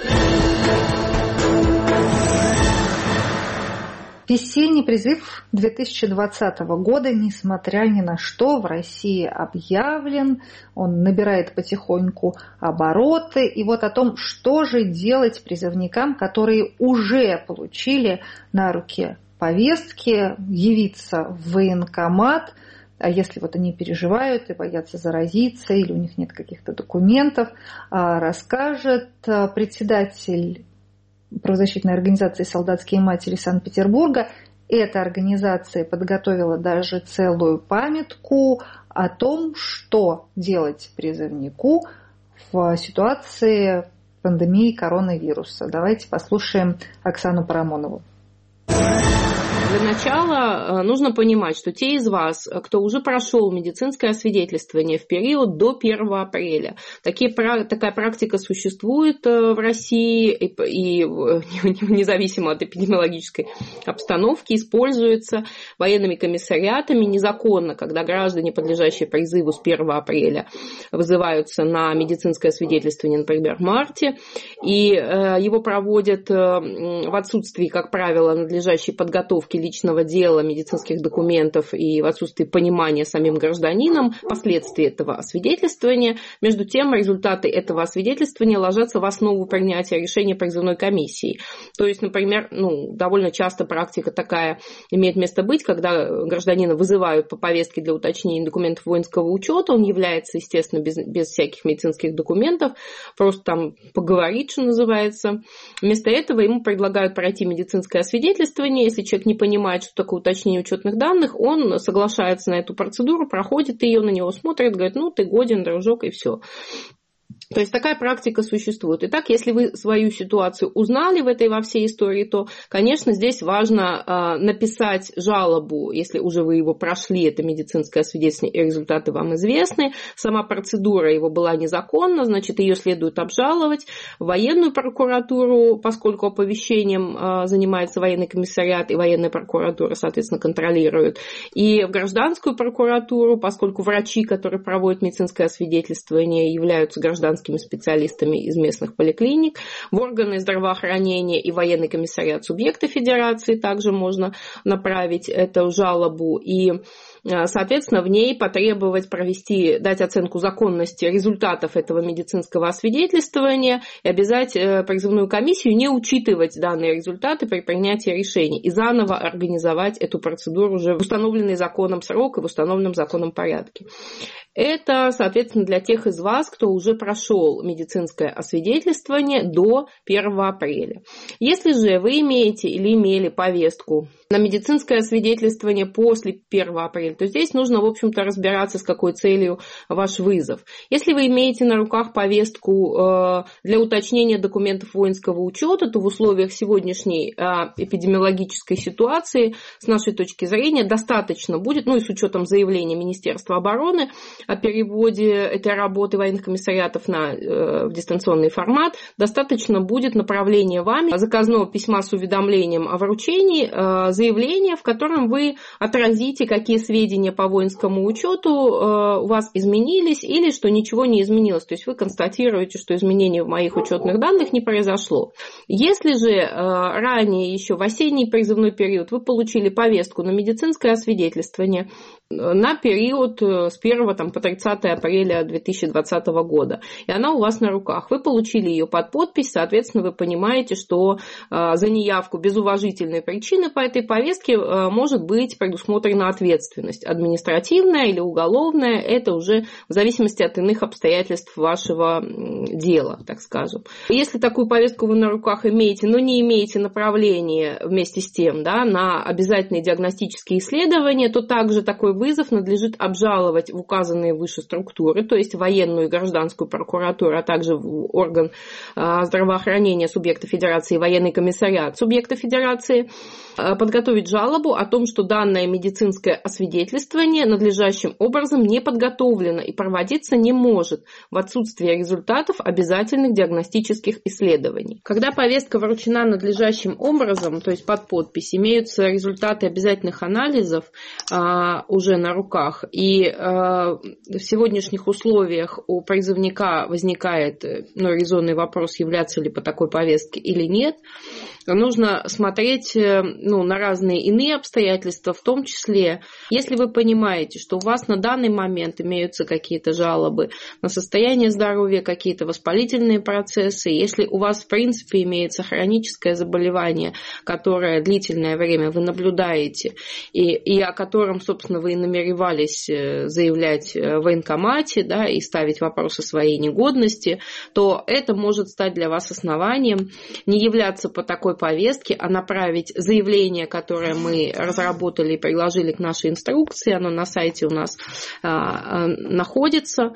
Весенний призыв две тысячи двадцатого года, несмотря ни на что, в России объявлен. Он набирает потихоньку обороты. И вот о том, что же делать призывникам, которые уже получили на руки повестки, явиться в военкомат, а если вот они переживают и боятся заразиться, или у них нет каких-то документов, расскажет председатель правозащитной организации «Солдатские матери» Санкт-Петербурга. Эта организация подготовила даже целую памятку о том, что делать призывнику в ситуации пандемии коронавируса. Давайте послушаем Оксану Парамонову. Для начала нужно понимать, что те из вас, кто уже прошел медицинское освидетельствование в период до первого апреля, такие, такая практика существует в России и, и независимо от эпидемиологической обстановки используется военными комиссариатами незаконно, когда граждане, подлежащие призыву с первого апреля, вызываются на медицинское освидетельствование, например, в марте, и его проводят в отсутствии, как правило, надлежащей подготовки личного дела, медицинских документов и в отсутствии понимания самим гражданином последствий этого освидетельствования. Между тем, результаты этого освидетельствования ложатся в основу принятия решения призывной комиссии. То есть, например, ну, довольно часто практика такая имеет место быть, когда гражданина вызывают по повестке для уточнения документов воинского учета, он является, естественно, без, без всяких медицинских документов, просто там поговорить, что называется. Вместо этого ему предлагают пройти медицинское освидетельствование. Если человек не понимает, что такое уточнение учетных данных, он соглашается на эту процедуру, проходит ее, на него смотрит, говорит, ну, ты годен, дружок, и все. То есть такая практика существует. Итак, если вы свою ситуацию узнали в этой во всей истории, то, конечно, здесь важно э, написать жалобу, если уже вы его прошли, это медицинское освидетельствование, и результаты вам известны. Сама процедура его была незаконна, значит, ее следует обжаловать в военную прокуратуру, поскольку оповещением э, занимается военный комиссариат, и военная прокуратура, соответственно, контролирует, и в гражданскую прокуратуру, поскольку врачи, которые проводят медицинское освидетельствование, являются гражданскими медицинскими специалистами из местных поликлиник, в органы здравоохранения и военный комиссариат субъекта федерации также можно направить эту жалобу и, соответственно, в ней потребовать провести, дать оценку законности результатов этого медицинского освидетельствования и обязать призывную комиссию не учитывать данные результаты при принятии решений и заново организовать эту процедуру уже в установленный законом срок и в установленном законом порядке. Это, соответственно, для тех из вас, кто уже прошел медицинское освидетельствование до первого апреля. Если же вы имеете или имели повестку на медицинское освидетельствование после первого апреля, то здесь нужно, в общем-то, разбираться, с какой целью ваш вызов. Если вы имеете на руках повестку для уточнения документов воинского учета, то в условиях сегодняшней эпидемиологической ситуации, с нашей точки зрения, достаточно будет, ну и с учетом заявления Министерства обороны о переводе этой работы военных комиссариатов на э, в дистанционный формат, достаточно будет направления вами заказного письма с уведомлением о вручении, э, заявления, в котором вы отразите, какие сведения по воинскому учету э, у вас изменились или что ничего не изменилось. То есть вы констатируете, что изменений в моих учетных данных не произошло. Если же э, ранее, еще в осенний призывной период, вы получили повестку на медицинское освидетельствование на период с первого там, по тридцатое апреля две тысячи двадцатого года. И она у вас на руках. Вы получили ее под подпись, соответственно, вы понимаете, что э, за неявку без уважительной причины по этой повестке э, может быть предусмотрена ответственность. Административная или уголовная, это уже в зависимости от иных обстоятельств вашего дела, так скажем. Если такую повестку вы на руках имеете, но не имеете направления вместе с тем да, на обязательные диагностические исследования, то также такой вызов надлежит обжаловать в указанные выше структуры, то есть военную и гражданскую прокуратуру, а также в орган здравоохранения субъекта федерации и военный комиссариат субъекта федерации, подготовить жалобу о том, что данное медицинское освидетельствование надлежащим образом не подготовлено и проводиться не может в отсутствие результатов обязательных диагностических исследований. Когда повестка вручена надлежащим образом, то есть под подпись, имеются результаты обязательных анализов а, уже на руках, и а, в сегодняшних условиях у призывника возникает ну, резонный вопрос, являться ли по такой повестке или нет, нужно смотреть ну, на разные иные обстоятельства, в том числе, если вы понимаете, что у вас на данный момент имеются какие-то жалобы на состояние здоровья, какие-то воспалительные процессы, если у вас в принципе имеется хроническое заболевание, которое длительное время вы наблюдаете, и, и о котором, собственно, вы и намеревались заявлять в военкомате, да, и ставить вопрос о своей негодности, то это может стать для вас основанием не являться по такой повестке, а направить заявление, которое мы разработали и приложили к нашей инструкции, оно на сайте у нас а, находится,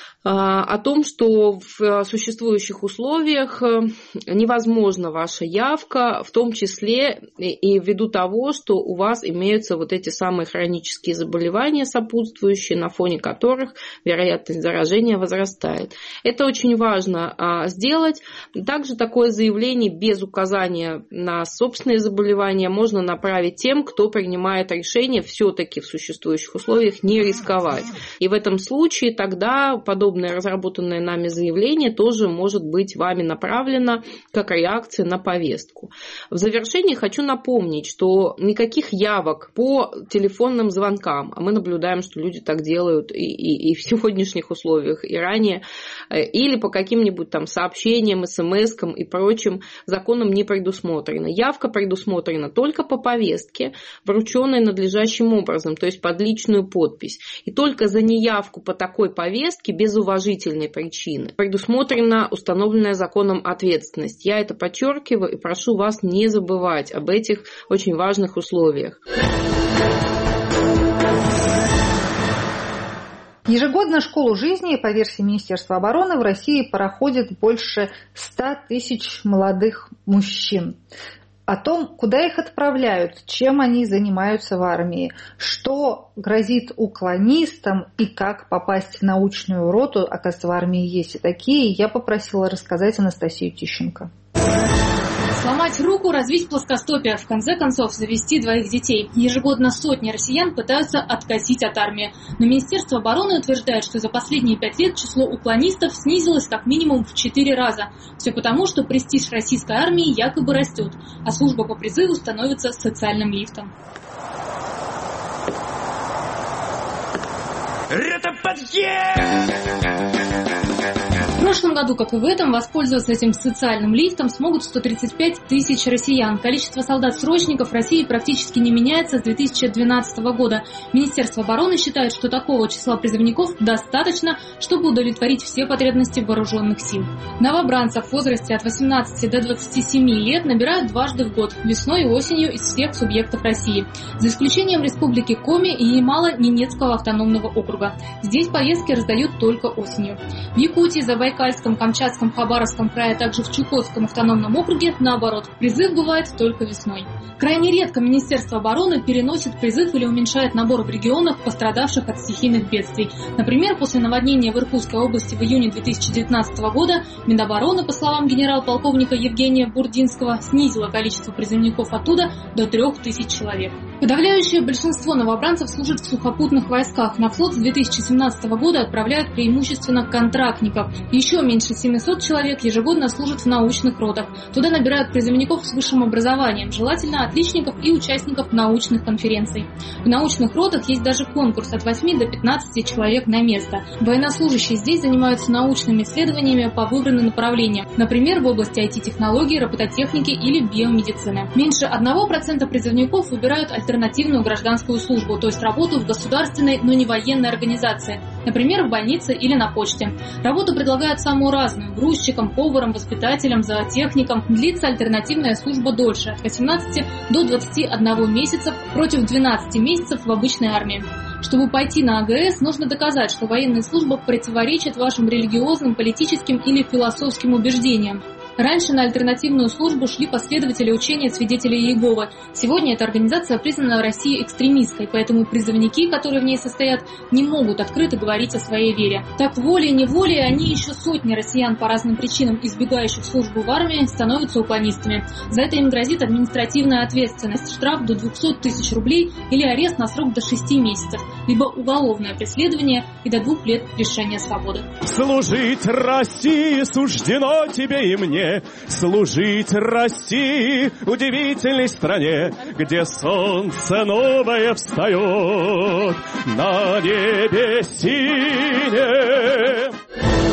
о том, что в существующих условиях невозможна ваша явка, в том числе и ввиду того, что у вас имеются вот эти самые хронические заболевания сопутствующие, на фоне которых вероятность заражения возрастает. Это очень важно сделать. Также такое заявление без указания на собственные заболевания можно направить тем, кто принимает решение все-таки в существующих условиях не рисковать. И в этом случае тогда подобное разработанное нами заявление тоже может быть вами направлено как реакция на повестку. В завершении хочу напомнить, что никаких явок по телефонным звонкам, а мы наблюдаем, что люди так делают и, и, и в сегодняшних условиях, и ранее, или по каким-нибудь там сообщениям, смс-кам и прочим, законом не предусмотрено. Явка предусмотрена только по повестке, врученной надлежащим образом, то есть под личную подпись. И только за неявку по такой повестке без уважительной причины предусмотрена установленная законом ответственность. Я это подчеркиваю и прошу вас не забывать об этих очень важных условиях. Ежегодно школу жизни, по версии Министерства обороны, в России проходит больше ста тысяч молодых мужчин. О том, куда их отправляют, чем они занимаются в армии, что грозит уклонистам и как попасть в научную роту, оказывается, в армии есть и такие, я попросила рассказать Анастасию Тищенко. Сломать руку, развить плоскостопие, в конце концов завести двоих детей. Ежегодно сотни россиян пытаются откосить от армии. Но Министерство обороны утверждает, что за последние пять лет число уклонистов снизилось как минимум в четыре раза. Все потому, что престиж российской армии якобы растет, а служба по призыву становится социальным лифтом. В прошлом году, как и в этом, воспользоваться этим социальным лифтом смогут сто тридцать пять тысяч россиян. Количество солдат-срочников в России практически не меняется с две тысячи двенадцатого года. Министерство обороны считает, что такого числа призывников достаточно, чтобы удовлетворить все потребности вооруженных сил. Новобранцев в возрасте от восемнадцати до двадцати семи лет набирают дважды в год, весной и осенью из всех субъектов России. За исключением республики Коми и Ямало-Ненецкого автономного округа. Здесь повестки раздают только осенью. В Якутии, Забайкальском, Камчатском, Хабаровском крае, а также в Чукотском автономном округе, наоборот, призыв бывает только весной. Крайне редко Министерство обороны переносит призыв или уменьшает набор в регионах, пострадавших от стихийных бедствий. Например, после наводнения в Иркутской области в июне две тысячи девятнадцатого года Минобороны, по словам генерал-полковника Евгения Бурдинского, снизило количество призывников оттуда до трех тысяч человек. Подавляющее большинство новобранцев служат в сухопутных войсках. На флот с две тысячи семнадцатого года отправляют преимущественно контрактников. Еще меньше семисот человек ежегодно служат в научных ротах. Туда набирают призывников с высшим образованием, желательно отличников и участников научных конференций. В научных ротах есть даже конкурс от восьми до пятнадцати человек на место. Военнослужащие здесь занимаются научными исследованиями по выбранным направлениям, например, в области ай ти-технологий, робототехники или биомедицины. Меньше одного процента призывников выбирают альтернативную гражданскую службу, то есть работу в государственной, но не военной организации, например, в больнице или на почте. Работу предлагают самую разную – грузчикам, поварам, воспитателям, зоотехникам. Длится альтернативная служба дольше – от восемнадцати до двадцати одного месяцев против двенадцати месяцев в обычной армии. Чтобы пойти на а гэ эс, нужно доказать, что военная служба противоречит вашим религиозным, политическим или философским убеждениям. Раньше на альтернативную службу шли последователи учения свидетелей Иеговы. Сегодня эта организация признана в России экстремистской, поэтому призывники, которые в ней состоят, не могут открыто говорить о своей вере. Так волей-неволей они еще сотни россиян по разным причинам, избегающих службу в армии, становятся уклонистами. За это им грозит административная ответственность, штраф до двухсот тысяч рублей или арест на срок до шести месяцев, либо уголовное преследование и до двух лет лишения свободы. Служить России суждено тебе и мне. Служить России, удивительной стране, где солнце новое встает на небе синем.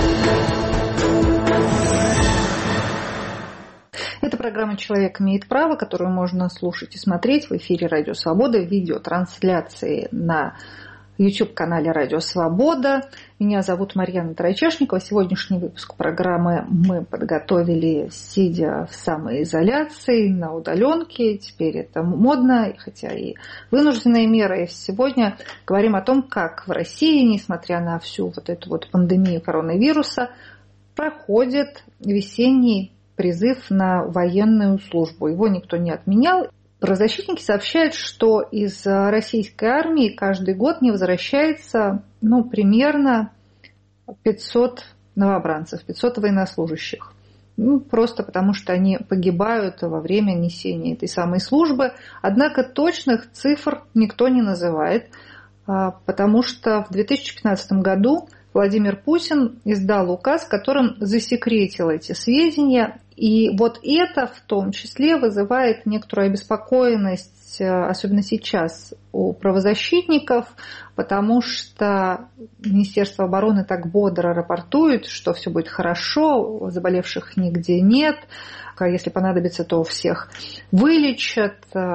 Это программа «Человек имеет право», которую можно слушать и смотреть в эфире «Радио Свобода», в видеотрансляции на YouTube-канале «Радио Свобода». Меня зовут Марьяна Тарачешникова. Сегодняшний выпуск программы мы подготовили, сидя в самоизоляции, на удаленке. Теперь это модно, хотя и вынужденные меры. И сегодня говорим о том, как в России, несмотря на всю вот эту вот пандемию коронавируса, проходит весенний призыв на военную службу. Его никто не отменял. Правозащитники сообщают, что из российской армии каждый год не возвращается ну, примерно пятьсот новобранцев, пятьсот военнослужащих. Ну, просто потому, что они погибают во время несения этой самой службы. Однако точных цифр никто не называет, потому что в две тысячи пятнадцатом году Владимир Путин издал указ, которым засекретил эти сведения. И вот это в том числе вызывает некоторую обеспокоенность, особенно сейчас, у правозащитников, потому что Министерство обороны так бодро рапортует, что все будет хорошо, заболевших нигде нет, если понадобится, то всех вылечат.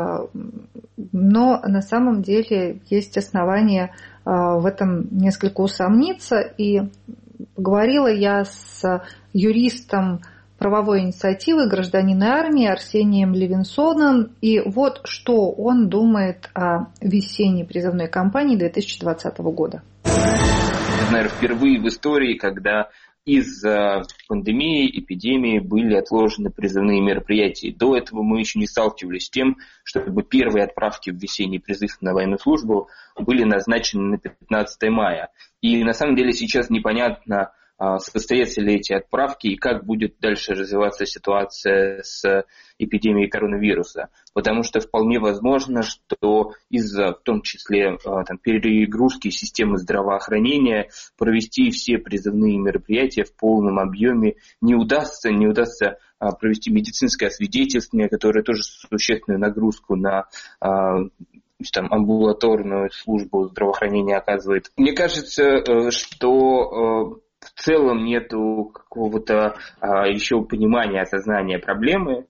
Но на самом деле есть основания в этом несколько усомниться. И поговорила я с юристом правовой инициативы «Гражданин армии» Арсением Левинсоном. И вот что он думает о весенней призывной кампании две тысячи двадцатого года. Наверное, впервые в истории, когда из-за пандемии, эпидемии были отложены призывные мероприятия. До этого мы еще не сталкивались с тем, чтобы первые отправки в весенний призыв на военную службу были назначены на пятнадцатое мая. И на самом деле сейчас непонятно, состоятся ли эти отправки и как будет дальше развиваться ситуация с эпидемией коронавируса. Потому что вполне возможно, что из-за, в том числе, там, перегрузки системы здравоохранения провести все призывные мероприятия в полном объеме не удастся, не удастся провести медицинское освидетельствование, которое тоже существенную нагрузку на там, амбулаторную службу здравоохранения оказывает. Мне кажется, что в целом нету какого-то еще понимания, осознания проблемы,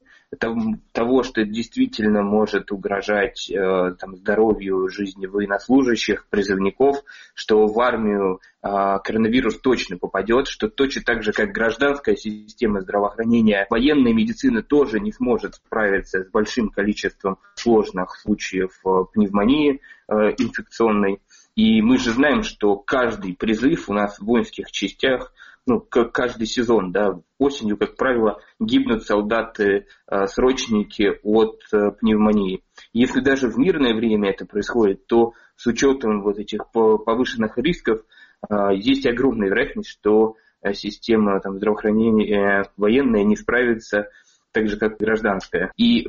того, что это действительно может угрожать там, здоровью, жизни военнослужащих, призывников, что в армию коронавирус точно попадет, что точно так же, как гражданская система здравоохранения, военная медицина тоже не сможет справиться с большим количеством сложных случаев пневмонии инфекционной. И мы же знаем, что каждый призыв у нас в воинских частях, ну, каждый сезон, да, осенью, как правило, гибнут солдаты, срочники от пневмонии. Если даже в мирное время это происходит, то с учетом вот этих повышенных рисков есть огромная вероятность, что система там, здравоохранения военная не справится так же, как гражданская. И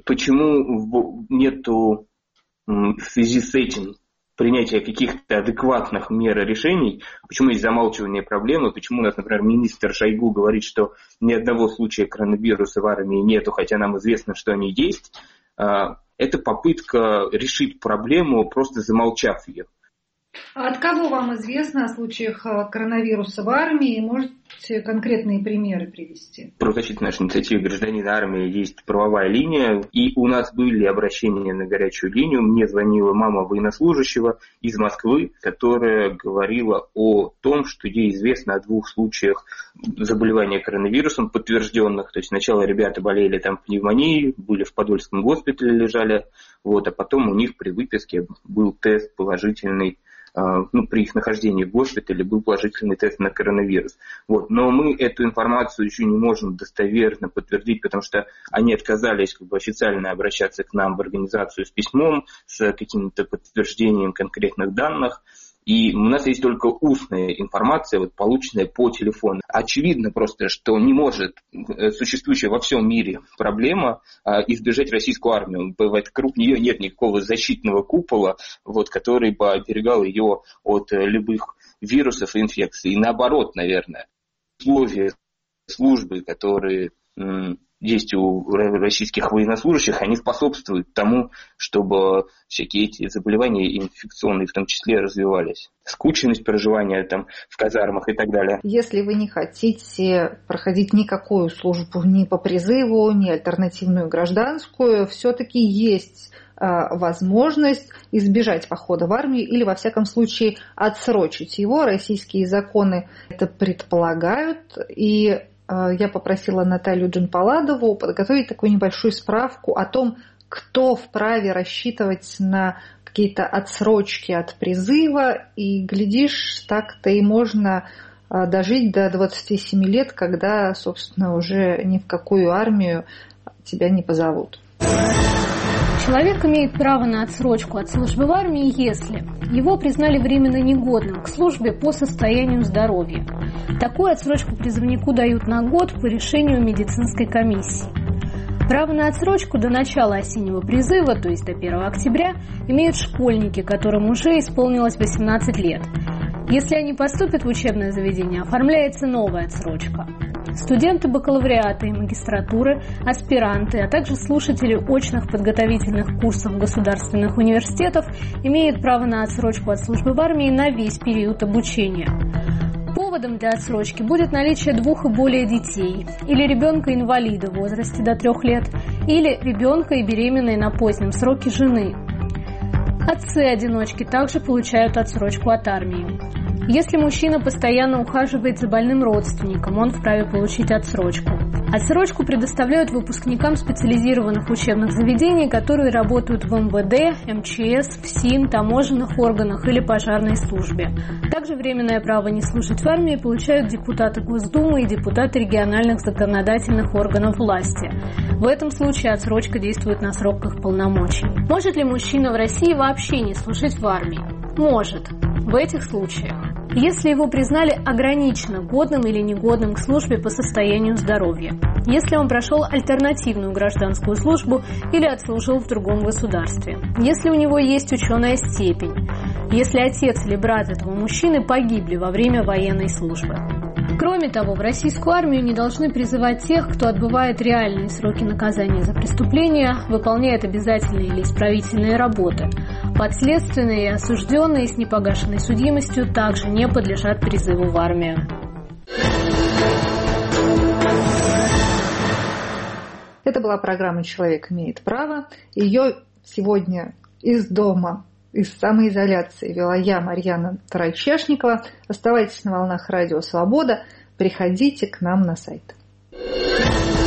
почему нету в связи с этим принятия каких-то адекватных мер и решений, почему есть замалчивание проблемы, почему у нас, например, министр Шойгу говорит, что ни одного случая коронавируса в армии нету, хотя нам известно, что они есть, это попытка решить проблему, просто замолчав ее. А от кого вам известно о случаях коронавируса в армии? Можете конкретные примеры привести? В правозащитной нашей инициативе «Гражданин армии» есть правовая линия, и у нас были обращения на горячую линию. Мне звонила мама военнослужащего из Москвы, которая говорила о том, что ей известно о двух случаях заболевания коронавирусом подтвержденных. То есть сначала ребята болели там пневмонией, были в Подольском госпитале, лежали, вот, а потом у них при выписке был тест положительный. Ну, при их нахождении в госпитале был положительный тест на коронавирус. Вот. Но мы эту информацию еще не можем достоверно подтвердить, потому что они отказались как бы, официально обращаться к нам в организацию с письмом, с каким-то подтверждением конкретных данных. И у нас есть только устная информация, вот, полученная по телефону. Очевидно просто, что не может существующая во всем мире проблема а, избежать российскую армию. Вокруг нее нет никакого защитного купола, вот, который бы оберегал ее от любых вирусов и инфекций. И наоборот, наверное, условия службы, которые м- есть у российских военнослужащих, они способствуют тому, чтобы всякие эти заболевания инфекционные в том числе развивались. Скученность проживания там, в казармах и так далее. Если вы не хотите проходить никакую службу ни по призыву, ни альтернативную гражданскую, все-таки есть возможность избежать похода в армию или, во всяком случае, отсрочить его. Российские законы это предполагают, и я попросила Наталью Джанпаладову подготовить такую небольшую справку о том, кто вправе рассчитывать на какие-то отсрочки от призыва. И, глядишь, так-то и можно дожить до двадцати семи лет, когда, собственно, уже ни в какую армию тебя не позовут. Человек имеет право на отсрочку от службы в армии, если его признали временно негодным к службе по состоянию здоровья. Такую отсрочку призывнику дают на год по решению медицинской комиссии. Право на отсрочку до начала осеннего призыва, то есть до первого октября, имеют школьники, которым уже исполнилось восемнадцать лет. Если они поступят в учебное заведение, оформляется новая отсрочка. Студенты бакалавриата и магистратуры, аспиранты, а также слушатели очных подготовительных курсов государственных университетов имеют право на отсрочку от службы в армии на весь период обучения. Поводом для отсрочки будет наличие двух и более детей, или ребенка-инвалида в возрасте до трех лет, или ребенка и беременной на позднем сроке жены. Отцы-одиночки также получают отсрочку от армии. Если мужчина постоянно ухаживает за больным родственником, он вправе получить отсрочку. Отсрочку предоставляют выпускникам специализированных учебных заведений, которые работают в эм вэ дэ, эм че эс, в СИН, таможенных органах или пожарной службе. Также временное право не служить в армии получают депутаты Госдумы и депутаты региональных законодательных органов власти. В этом случае отсрочка действует на срок их полномочий. Может ли мужчина в России вообще не служить в армии? Может. В этих случаях Если его признали ограниченно годным или негодным к службе по состоянию здоровья, если он прошел альтернативную гражданскую службу или отслужил в другом государстве, если у него есть ученая степень, если отец или брат этого мужчины погибли во время военной службы. Кроме того, в российскую армию не должны призывать тех, кто отбывает реальные сроки наказания за преступления, выполняет обязательные или исправительные работы. Подследственные и осужденные с непогашенной судимостью также не подлежат призыву в армию. Это была программа «Человек имеет право». Ее сегодня из дома, из самоизоляции вела я, Марьяна Тарачешникова. Оставайтесь на волнах Радио Свобода. Приходите к нам на сайт.